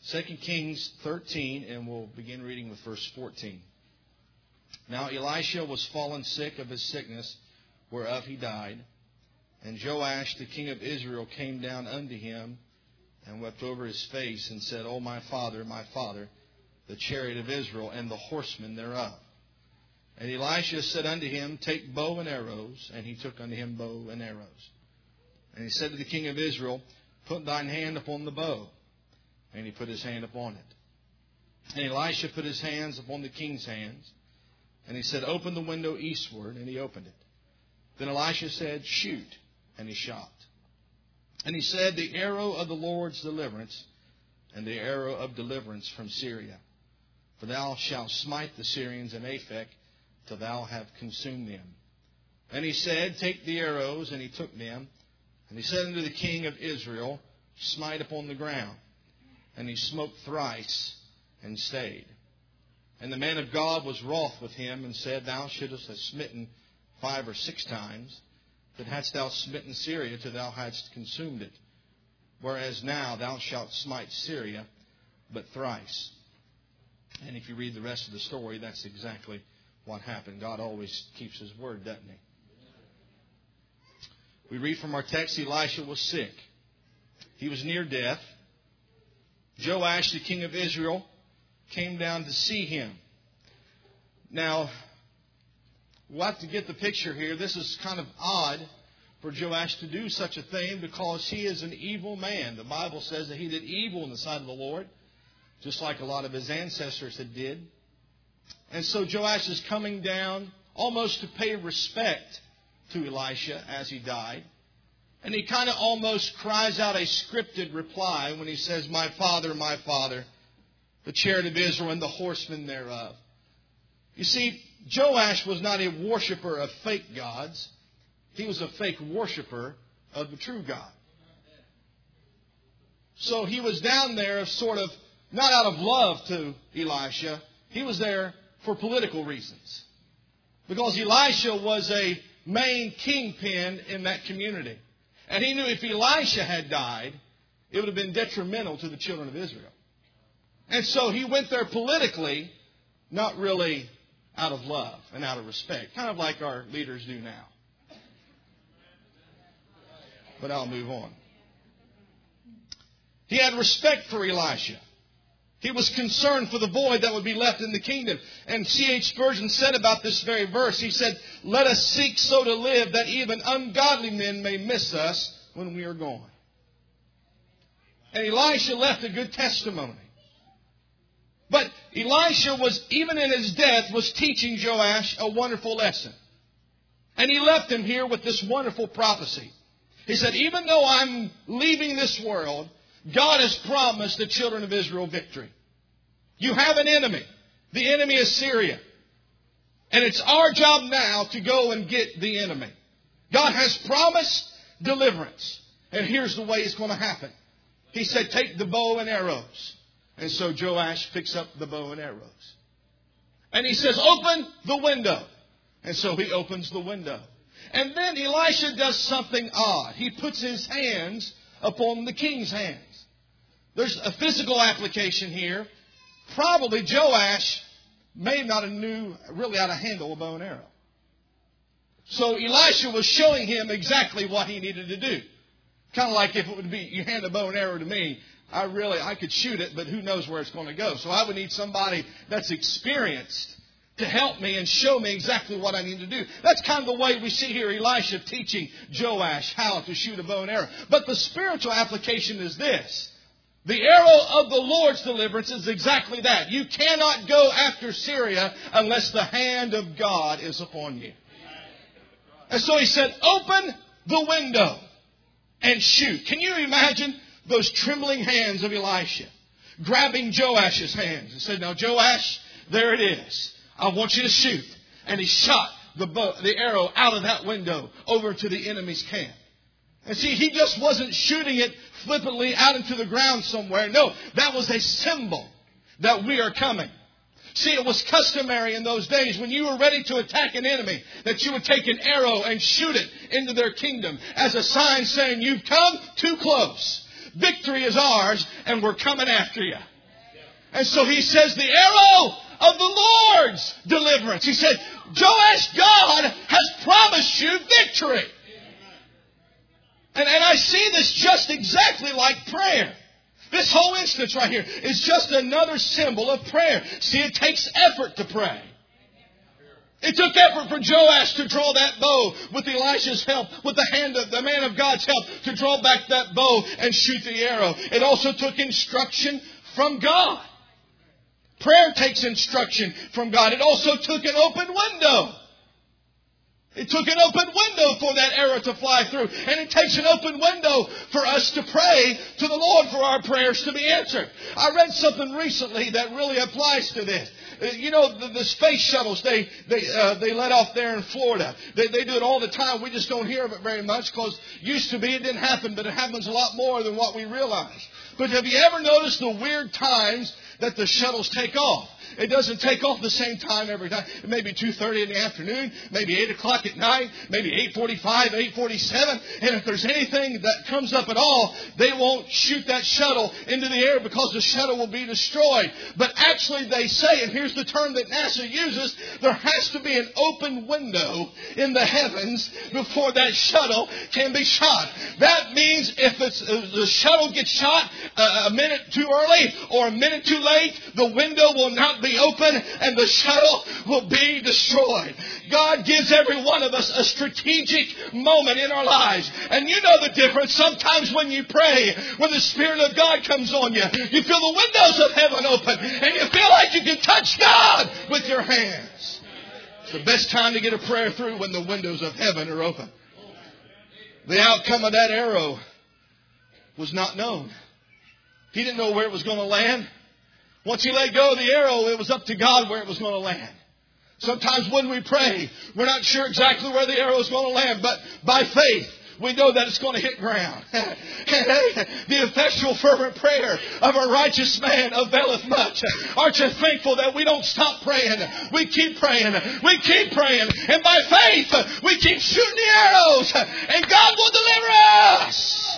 2 Kings 13, and we'll begin reading with verse 14. Now Elisha was fallen sick of his sickness, whereof he died. And Joash the king of Israel came down unto him, and wept over his face, and said, O my father, the chariot of Israel, and the horsemen thereof. And Elisha said unto him, Take bow and arrows. And he took unto him bow and arrows. And he said to the king of Israel, Put thine hand upon the bow. And he put his hand upon it. And Elisha put his hands upon the king's hands. And he said, Open the window eastward. And he opened it. Then Elisha said, Shoot. And he shot. And he said, The arrow of the Lord's deliverance, and the arrow of deliverance from Syria. For thou shalt smite the Syrians in Aphek, till thou have consumed them. And he said, Take the arrows. And he took them. And he said unto the king of Israel, Smite upon the ground. And he smote thrice, and stayed. And the man of God was wroth with him, and said, Thou shouldest have smitten 5 or 6 times, but hadst thou smitten Syria till thou hadst consumed it. Whereas now thou shalt smite Syria but thrice. And if you read the rest of the story, that's exactly what happened. God always keeps His word, doesn't He? We read from our text, Elisha was sick. He was near death. Joash, the king of Israel, came down to see him. Now, we'll have to get the picture here. This is kind of odd for Joash to do such a thing because he is an evil man. The Bible says that he did evil in the sight of the Lord, just like a lot of his ancestors had did. And so Joash is coming down almost to pay respect to Elisha as he died. And he kind of almost cries out a scripted reply when he says, my father, the chariot of Israel and the horsemen thereof. You see, Joash was not a worshiper of fake gods. He was a fake worshiper of the true God. So he was down there sort of, not out of love to Elisha. He was there for political reasons. Because Elisha was a main kingpin in that community. And he knew if Elisha had died, it would have been detrimental to the children of Israel. And so he went there politically, not really out of love and out of respect. Kind of like our leaders do now. But I'll move on. He had respect for Elisha. He was concerned for the void that would be left in the kingdom. And C.H. Spurgeon said about this very verse, he said, let us seek so to live that even ungodly men may miss us when we are gone. And Elisha left a good testimony. But Elisha was, even in his death, was teaching Joash a wonderful lesson. And he left him here with this wonderful prophecy. He said, even though I'm leaving this world, God has promised the children of Israel victory. You have an enemy. The enemy is Syria. And it's our job now to go and get the enemy. God has promised deliverance. And here's the way it's going to happen. He said, take the bow and arrows. And so Joash picks up the bow and arrows. And he says, open the window. And so he opens the window. And then Elisha does something odd. He puts his hands upon the king's hands. There's a physical application here. Probably Joash may not have knew really how to handle a bow and arrow. So Elisha was showing him exactly what he needed to do. Kind of like if it would be, you hand a bow and arrow to me, I could shoot it, but who knows where it's going to go. So I would need somebody that's experienced to help me and show me exactly what I need to do. That's kind of the way we see here Elisha teaching Joash how to shoot a bow and arrow. But the spiritual application is this. The arrow of the Lord's deliverance is exactly that. You cannot go after Syria unless the hand of God is upon you. And so he said, open the window and shoot. Can you imagine those trembling hands of Elisha grabbing Joash's hands and said, now Joash, there it is. I want you to shoot. And he shot the arrow out of that window over to the enemy's camp. And see, he just wasn't shooting it flippantly out into the ground somewhere. No, that was a symbol that we are coming. See, it was customary in those days when you were ready to attack an enemy that you would take an arrow and shoot it into their kingdom as a sign saying, you've come too close. Victory is ours and we're coming after you. And so he says, the arrow of the Lord's deliverance. He said, Joash, God has promised you victory. And I see this just exactly like prayer. This whole instance right here is just another symbol of prayer. See, it takes effort to pray. It took effort for Joash to draw that bow with Elisha's help, with the hand of the man of God's help, to draw back that bow and shoot the arrow. It also took instruction from God. Prayer takes instruction from God. It also took an open window. It took an open window for that arrow to fly through. And it takes an open window for us to pray to the Lord for our prayers to be answered. I read something recently that really applies to this. You know, the space shuttles, they let off there in Florida. They do it all the time. We just don't hear of it very much because used to be it didn't happen, but it happens a lot more than what we realize. But have you ever noticed the weird times that the shuttles take off? It doesn't take off the same time every time. It may be 2:30 in the afternoon, maybe 8 o'clock at night, maybe 8:45, 8:47. And if there's anything that comes up at all, they won't shoot that shuttle into the air because the shuttle will be destroyed. But actually they say, and here's the term that NASA uses, there has to be an open window in the heavens before that shuttle can be shot. That means if the shuttle gets shot a minute too early or a minute too late, the window will not be open and the shuttle will be destroyed. God gives every one of us a strategic moment in our lives. And you know the difference. Sometimes when you pray, when the Spirit of God comes on you, you feel the windows of heaven open and you feel like you can touch God with your hands. It's the best time to get a prayer through when the windows of heaven are open. The outcome of that arrow was not known. He didn't know where it was going to land. Once he let go of the arrow, it was up to God where it was going to land. Sometimes when we pray, we're not sure exactly where the arrow is going to land, but by faith, we know that it's going to hit ground. The effectual fervent prayer of a righteous man availeth much. Aren't you thankful that we don't stop praying? We keep praying. We keep praying. And by faith, we keep shooting the arrows. And God will deliver us.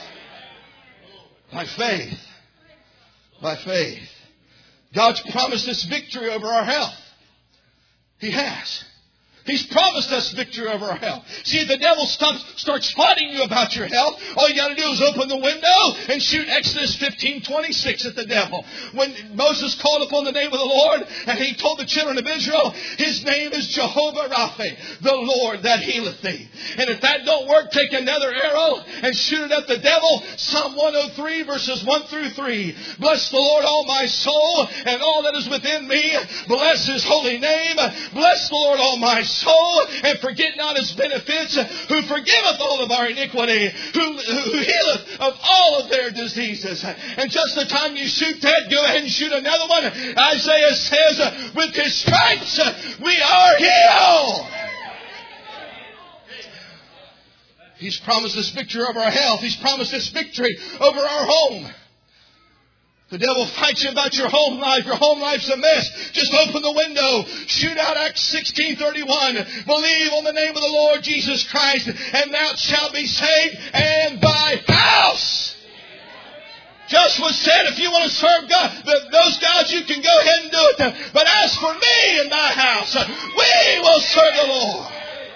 By faith. By faith. God's promised us victory over our health. He has. He's promised us victory over our health. See, if the devil starts fighting you about your health, all you got to do is open the window and shoot Exodus 15:26 at the devil. When Moses called upon the name of the Lord and he told the children of Israel, his name is Jehovah Rapha, the Lord that healeth thee. And if that don't work, take another arrow and shoot it at the devil. Psalm 103 verses 1 through 3. Bless the Lord, all my soul, and all that is within me. Bless his holy name. Bless the Lord, all my soul, and forget not his benefits, who forgiveth all of our iniquity, who healeth of all of their diseases. And just the time you shoot that, go ahead and shoot another one. Isaiah says, with his stripes we are healed. He's promised us victory over our health. He's promised us victory over our home. The devil fights you about your home life. Your home life's a mess. Just open the window. Shoot out Acts 16:31. Believe on the name of the Lord Jesus Christ, and thou shalt be saved, and thy house. Joshua said, if you want to serve God, those gods, you can go ahead and do it. But as for me and my house, we will serve the Lord.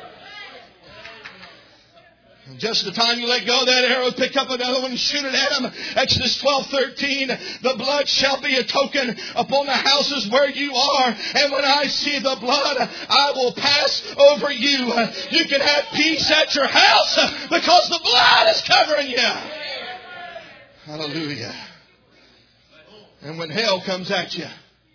Just the time you let go of that arrow, pick up another one and shoot it at him. Exodus 12:13. The blood shall be a token upon the houses where you are. And when I see the blood, I will pass over you. You can have peace at your house because the blood is covering you. Hallelujah. And when hell comes at you,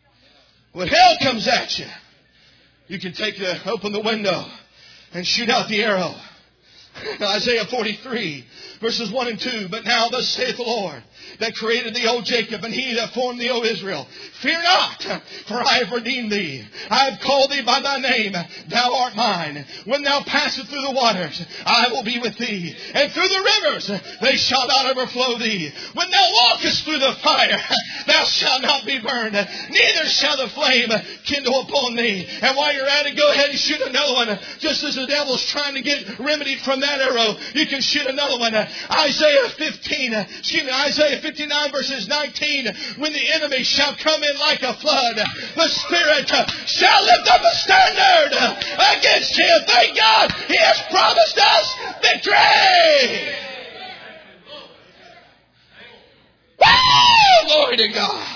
you can open the window and shoot out the arrow. Isaiah 43, verses 1 and 2. But now thus saith the Lord, that created thee, O Jacob, and he that formed thee, O Israel. Fear not, for I have redeemed thee. I have called thee by thy name. Thou art mine. When thou passest through the waters, I will be with thee. And through the rivers, they shall not overflow thee. When thou walkest through the fire, thou shalt not be burned. Neither shall the flame kindle upon thee. And while you're at it, go ahead and shoot another one. Just as the devil's trying to get remedied from that arrow, you can shoot another one. Isaiah 59 verses 19. When the enemy shall come in like a flood, the Spirit shall lift up a standard against him. Thank God He has promised us victory. Woo! Glory to God.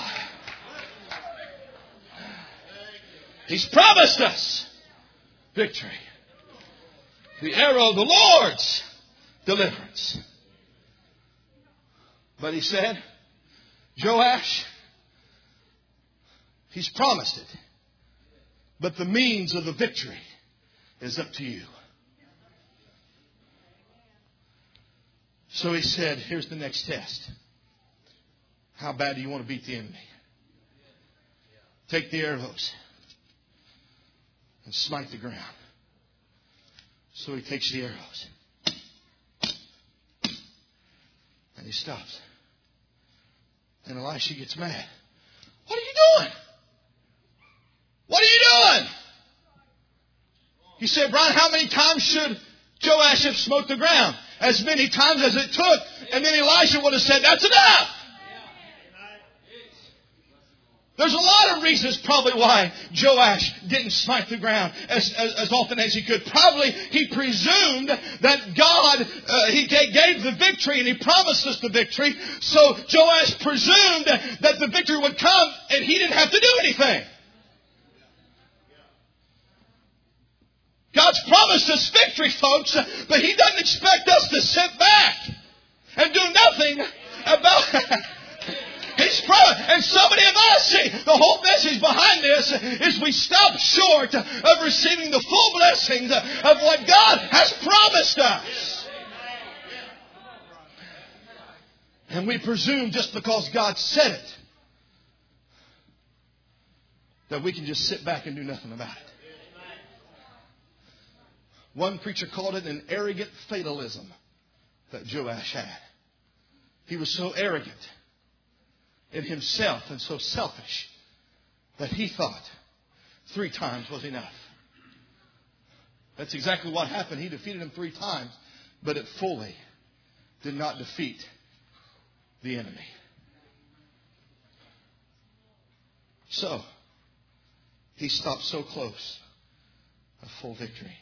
He's promised us victory. The arrow of the Lord's deliverance. But he said, Joash, he's promised it. But the means of the victory is up to you. So he said, here's the next test. How bad do you want to beat the enemy? Take the arrows and smite the ground. So he takes the arrows. And he stops. And Elisha gets mad. What are you doing? What are you doing? He said, Brian, how many times should Joash have smote the ground? As many times as it took. And then Elisha would have said, that's enough. There's a lot of reasons probably why Joash didn't smite the ground as often as he could. Probably he presumed that God, He gave the victory and He promised us the victory. So Joash presumed that the victory would come and he didn't have to do anything. God's promised us victory, folks, but He doesn't expect us to sit back and do nothing about it. And so many of us, see, the whole message behind this is we stop short of receiving the full blessings of what God has promised us. And we presume just because God said it, that we can just sit back and do nothing about it. One preacher called it an arrogant fatalism that Joash had. He was so arrogant in himself and so selfish that he thought 3 times was enough. That's exactly what happened. He defeated him 3 times, but it fully did not defeat the enemy. So, he stopped so close of full victory.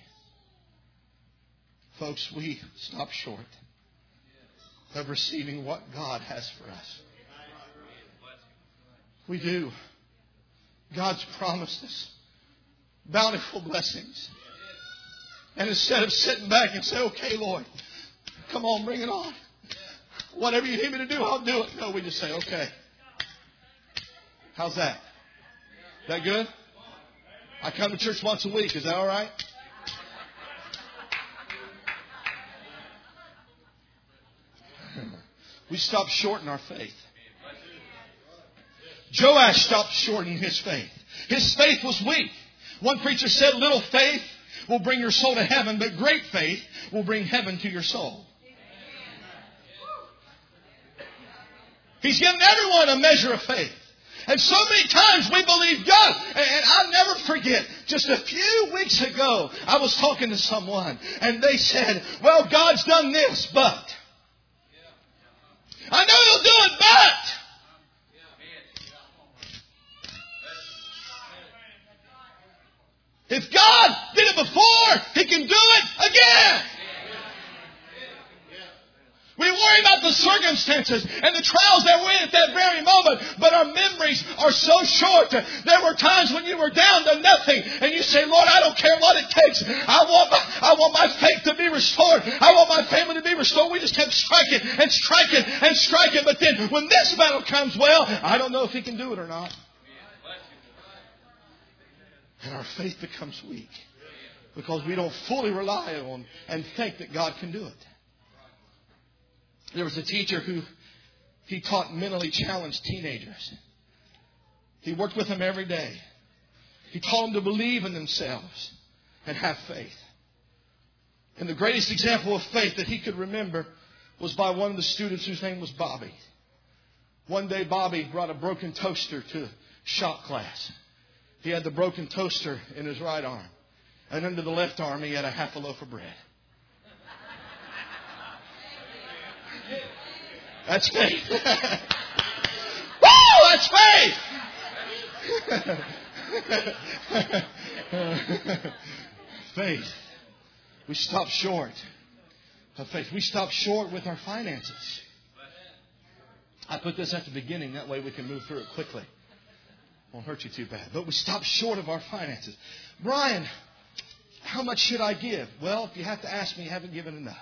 Folks, we stop short of receiving what God has for us. We do. God's promised us bountiful blessings. And instead of sitting back and say, okay, Lord, come on, bring it on. Whatever you need me to do, I'll do it. No, we just say, okay. How's that? Is that good? I come to church once a week. Is that all right? We stop short in our faith. Joash stopped short in his faith. His faith was weak. One preacher said, little faith will bring your soul to heaven, but great faith will bring heaven to your soul. He's given everyone a measure of faith. And so many times we believe God. And I'll never forget, just a few weeks ago, I was talking to someone and they said, well, God's done this, but. I know He'll do it, but. If God did it before, He can do it again. We worry about the circumstances and the trials that we're in at that very moment, but our memories are so short. There were times when you were down to nothing and you say, Lord, I don't care what it takes. I want my faith to be restored. I want my family to be restored. We just kept striking and striking and striking. But then when this battle comes, well, I don't know if He can do it or not. And our faith becomes weak because we don't fully rely on and think that God can do it. There was a teacher who he taught mentally challenged teenagers. He worked with them every day. He taught them to believe in themselves and have faith. And the greatest example of faith that he could remember was by one of the students whose name was Bobby. One day Bobby brought a broken toaster to shop class. He had the broken toaster in his right arm. And under the left arm he had a half a loaf of bread. That's faith. Woo! That's faith. Faith. We stop short of faith. We stop short with our finances. I put this at the beginning. That way we can move through it quickly. Won't hurt you too bad. But we stop short of our finances. Brian, how much should I give? Well, if you have to ask me, you haven't given enough.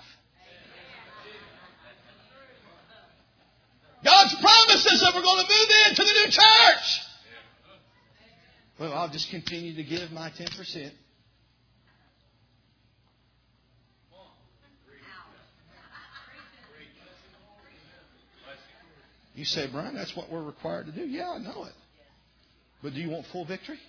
God's promised us that we're going to move into the new church. Well, I'll just continue to give my 10%. You say, Brian, that's what we're required to do. Yeah, I know it. But do you want full victory?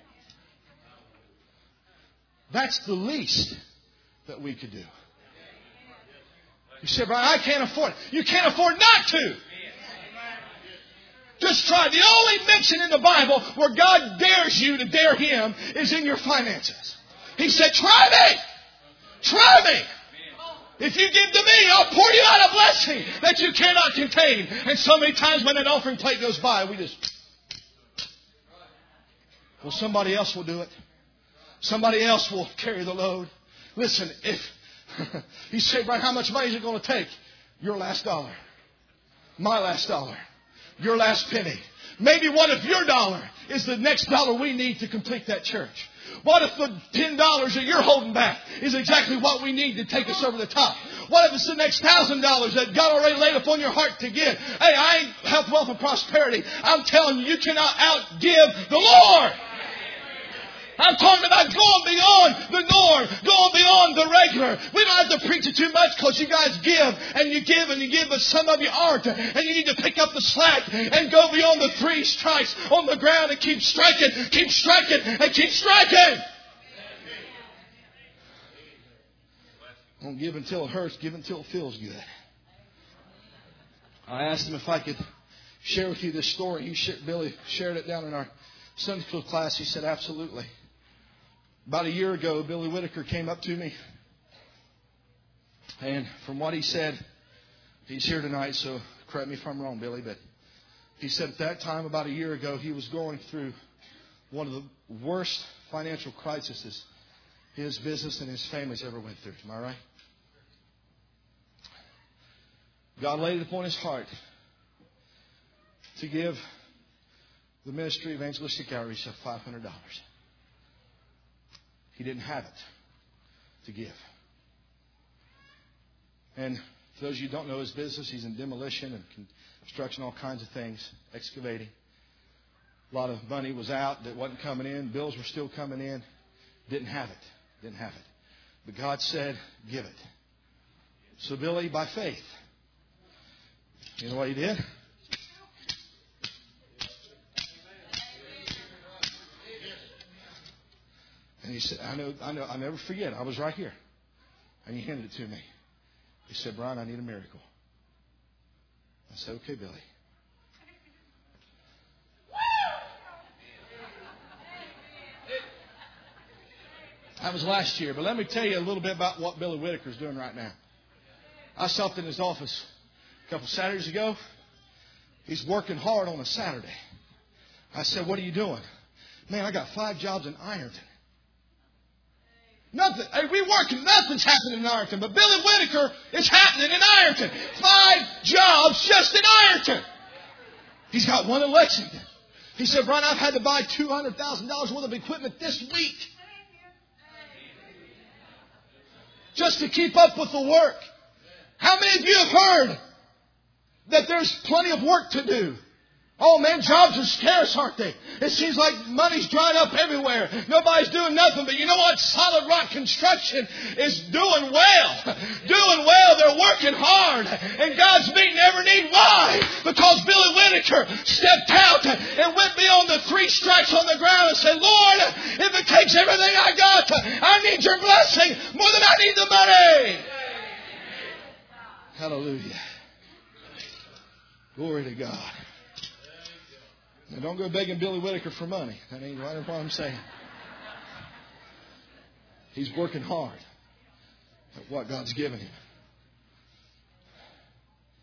That's the least that we could do. You say, Brian, I can't afford it. You can't afford not to. Just try. The only mention in the Bible where God dares you to dare Him is in your finances. He said, try me. Try me. If you give to me, I'll pour you out a blessing that you cannot contain. And so many times when an offering plate goes by, we just... Well, somebody else will do it. Somebody else will carry the load. Listen, if you say, Brian, how much money is it going to take? Your last dollar. My last dollar. Your last penny. Maybe what if your dollar is the next dollar we need to complete that church? What if the $10 that you're holding back is exactly what we need to take us over the top? What if it's the next $1,000 that God already laid upon your heart to give? Hey, I ain't health, wealth, and prosperity. I'm telling you, you cannot outgive the Lord. I'm talking about going beyond the norm, going beyond the regular. We don't have to preach it too much because you guys give and you give and you give, but some of you aren't. And you need to pick up the slack and go beyond the 3 strikes on the ground and keep striking, and keep striking. Don't give until it hurts, give until it feels good. I asked him if I could share with you this story. Billy shared it down in our Sunday school class. He said, absolutely. About a year ago, Billy Whitaker came up to me. And from what he said, he's here tonight, so correct me if I'm wrong, Billy, but he said at that time, about a year ago, he was going through one of the worst financial crises his business and his family's ever went through. Am I right? God laid it upon his heart to give the ministry of evangelistic outreach of $500. He didn't have it to give. And for those of you who don't know his business, he's in demolition and construction, all kinds of things, excavating. A lot of money was out that wasn't coming in. Bills were still coming in. Didn't have it. But God said, give it. So Billy, by faith, you know what he did? And he said, I know, I'll never forget. I was right here. And he handed it to me. He said, Brian, I need a miracle. I said, okay, Billy. That was last year. But let me tell you a little bit about what Billy Whitaker's doing right now. I stopped in his office a couple Saturdays ago. He's working hard on a Saturday. I said, what are you doing? Man, I got 5 jobs in Ironton. Nothing. Hey, we work. Nothing's happening in Ironton. But Billy Whitaker is happening in Ironton. 5 jobs just in Ironton. He's got one in Lexington. He said, Brian, I've had to buy $200,000 worth of equipment this week. Just to keep up with the work. How many of you have heard that there's plenty of work to do? Oh man, jobs are scarce, aren't they? It seems like money's dried up everywhere. Nobody's doing nothing. But you know what? Solid Rock Construction is doing well. They're working hard. And God's meeting every need. Why? Because Billy Whitaker stepped out and went beyond the 3 strikes on the ground and said, Lord, if it takes everything I got, I need your blessing more than I need the money. Hallelujah. Glory to God. Now, don't go begging Billy Whitaker for money. That ain't right what I'm saying. He's working hard at what God's given him.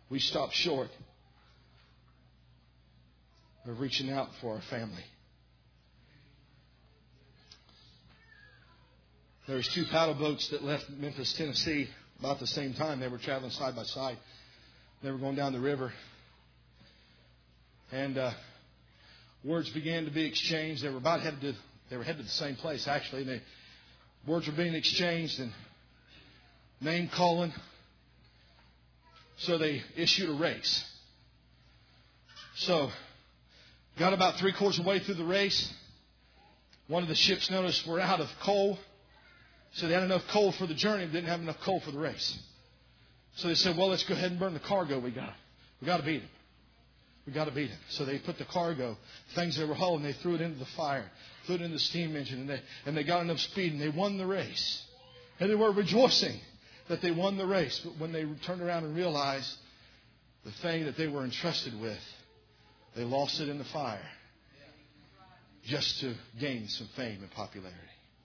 we stop short of reaching out for our family. There was 2 paddle boats that left Memphis, Tennessee about the same time. They were traveling side by side. They were going down the river. And words began to be exchanged. They were headed to the same place, actually. And words were being exchanged and name calling. So they issued a race. So, got about 3/4 of the way through the race. One of the ships noticed we're out of coal. So they had enough coal for the journey, but didn't have enough coal for the race. So they said, well, let's go ahead and burn the cargo we got. We got to beat him. We got to beat him. So they put the cargo, things they were hauling, they threw it into the fire, threw it into the steam engine, and they got enough speed, and they won the race. And they were rejoicing that they won the race. But when they turned around and realized the thing that they were entrusted with, they lost it in the fire just to gain some fame and popularity.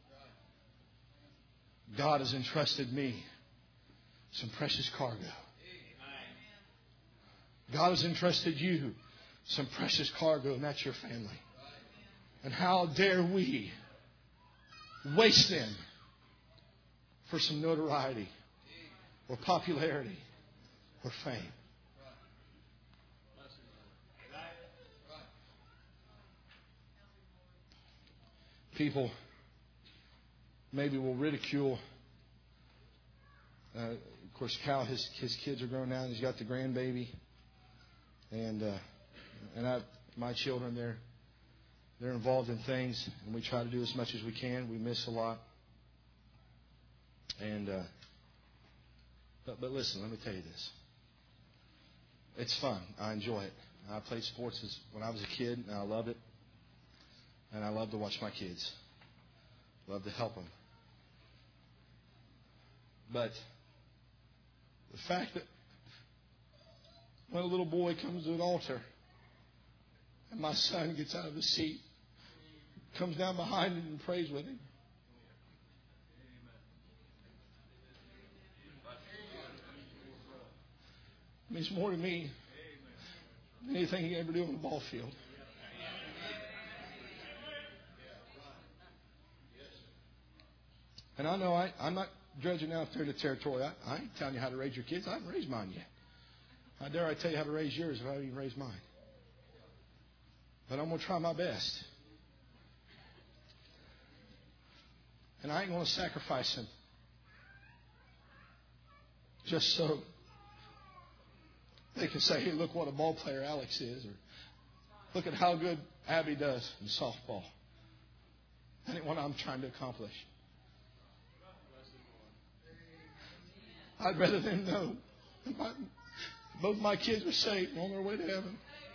God has entrusted me some precious cargo. God has entrusted you some precious cargo, and that's your family. And how dare we waste them for some notoriety or popularity or fame? People maybe will ridicule. Of course, Cal, his kids are grown now, and he's got the grandbaby. And my children, they're involved in things, and we try to do as much as we can. We miss a lot. And but listen, let me tell you this. It's fun. I enjoy it. I played sports when I was a kid, and I loved it. And I love to watch my kids. Love to help them. But the fact that when a little boy comes to an altar and my son gets out of the seat, comes down behind him and prays with him, it means more to me than anything he ever do on the ball field. And I know I'm not dredging out there to territory. I ain't telling you how to raise your kids. I haven't raised mine yet. How dare I tell you how to raise yours if I haven't even raised mine? But I'm going to try my best. And I ain't going to sacrifice them just so they can say, hey, look what a ball player Alex is. Or look at how good Abby does in softball. That ain't what I'm trying to accomplish. I'd rather them know that both my kids are saved and on their way to heaven.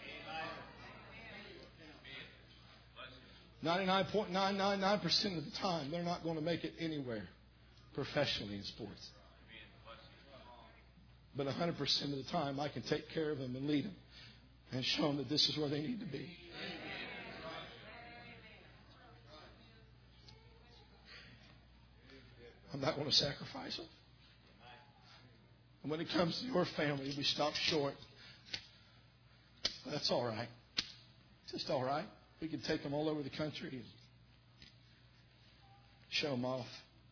99.999% of the time, they're not going to make it anywhere professionally in sports. But 100% of the time, I can take care of them and lead them and show them that this is where they need to be. I'm not going to sacrifice them. And when it comes to your family, we stop short. That's all right. It's just all right. We can take them all over the country and show them off.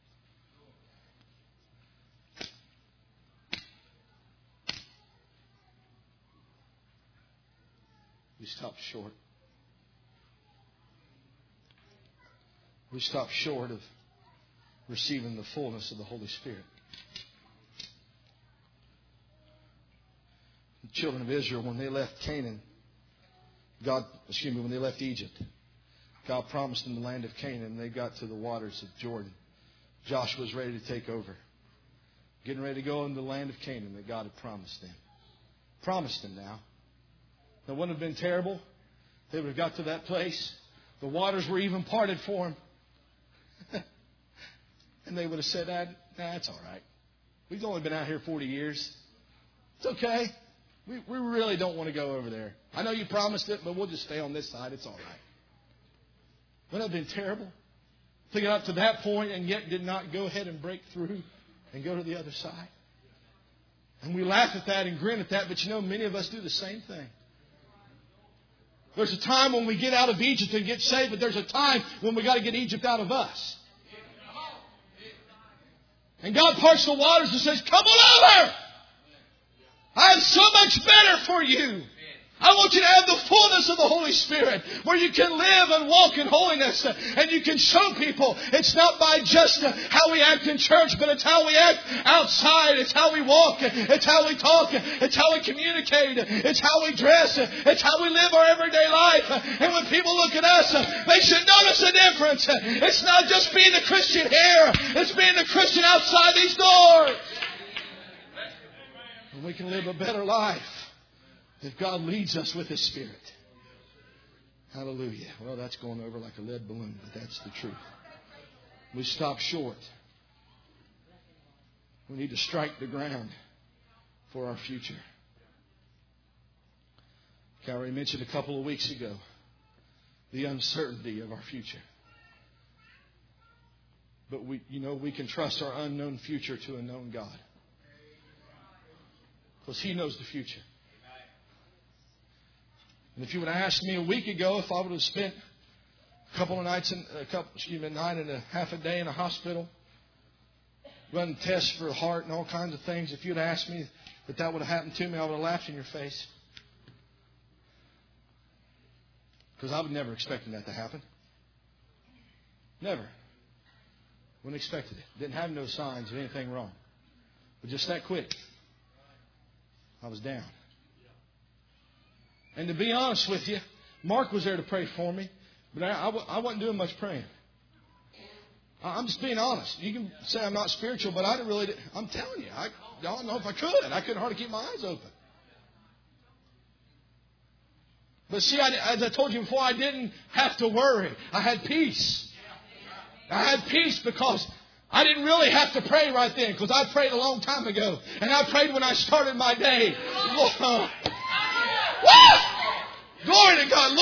We stop short. We stop short of receiving the fullness of the Holy Spirit. The children of Israel, when they left Canaan, when they left Egypt, God promised them the land of Canaan, and they got to the waters of Jordan. Joshua was ready to take over, getting ready to go into the land of Canaan that God had promised them. Promised them now. It wouldn't have been terrible. They would have got to that place. The waters were even parted for them. And they would have said, nah, it's all right. We've only been out here 40 years. It's okay. We really don't want to go over there. I know you promised it, but we'll just stay on this side. It's all right. Wouldn't it have been terrible to get up to that point and yet did not go ahead and break through and go to the other side? And we laugh at that and grin at that, but you know, many of us do the same thing. There's a time when we get out of Egypt and get saved, but there's a time when we got to get Egypt out of us. And God parts the waters and says, come on over! I have so much better for you. I want you to have the fullness of the Holy Spirit where you can live and walk in holiness and you can show people it's not by just how we act in church, but it's how we act outside. It's how we walk. It's how we talk. It's how we communicate. It's how we dress. It's how we live our everyday life. And when people look at us, they should notice the difference. It's not just being a Christian here. It's being a Christian outside these doors. And we can live a better life if God leads us with His Spirit. Hallelujah. Well, that's going over like a lead balloon, but that's the truth. We stop short. We need to strike the ground for our future. Calvary mentioned a couple of weeks ago the uncertainty of our future. But we can trust our unknown future to a known God. Because He knows the future. And if you would have asked me a week ago if I would have spent a night and a half a day in a hospital, running tests for the heart and all kinds of things, if you'd asked me that would have happened to me, I would have laughed in your face. Because I was never expecting that to happen. Never. Wouldn't expect it. Didn't have no signs of anything wrong. But just that quick, I was down. And to be honest with you, Mark was there to pray for me, but I wasn't doing much praying. I'm just being honest. You can say I'm not spiritual, but I didn't really. I'm telling you, I don't know if I could. I couldn't hardly keep my eyes open. But see, as I told you before, I didn't have to worry. I had peace. I had peace because I didn't really have to pray right then, because I prayed a long time ago. And I prayed when I started my day. Woo! Glory to God.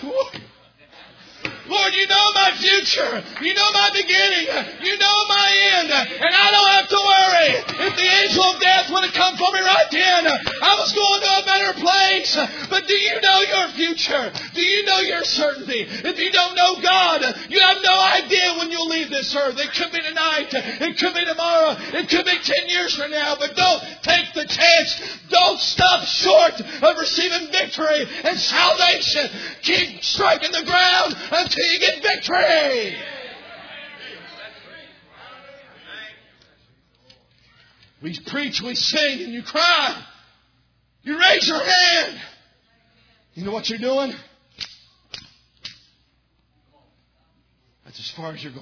Lord, you know my future. You know my beginning. You know my end. And I don't have to worry. If the angel of death would have come for me right then, I was going to a better place. But do you know your future? Do you know your certainty? If you don't know God, you have no idea when you'll leave this earth. It could be tonight. It could be tomorrow. It could be 10 years from now. But don't take the chance. Don't stop short of receiving victory and salvation. Keep striking the ground until you get victory. We preach, we sing, and you cry. You raise your hand. You know what you're doing? That's as far as you're going.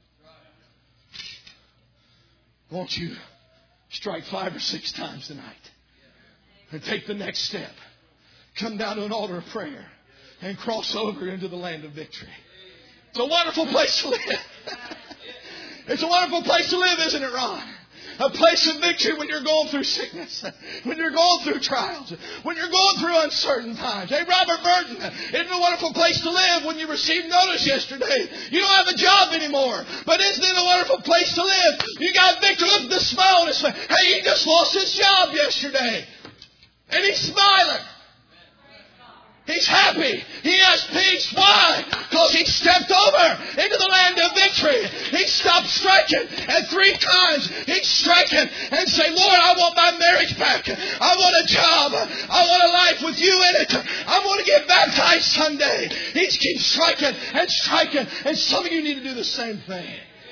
Won't you strike 5 or 6 times tonight and take the next step? Come down to an altar of prayer and cross over into the land of victory. It's a wonderful place to live. It's a wonderful place to live, isn't it, Ron? A place of victory when you're going through sickness, when you're going through trials, when you're going through uncertain times. Hey, Robert Burton, isn't it a wonderful place to live when you received notice yesterday? You don't have a job anymore, but isn't it a wonderful place to live? You got victory. Look at the smile on his face. Hey, he just lost his job yesterday. And he's smiling. He's happy. He has peace. Why? Because he stepped over into the land of victory. He stopped striking. And 3 times he's striking and say, Lord, I want my marriage back. I want a job. I want a life with you in it. I want to get baptized Sunday. He keeps striking and striking. And some of you need to do the same thing.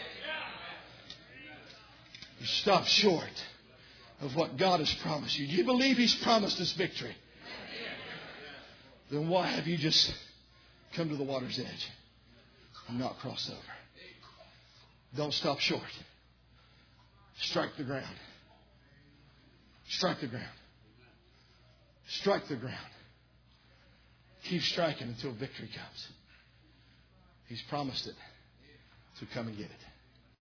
You stop short of what God has promised you. Do you believe He's promised us victory? Then why have you just come to the water's edge and not crossed over? Don't stop short. Strike the ground. Strike the ground. Strike the ground. Keep striking until victory comes. He's promised it. So come and get it.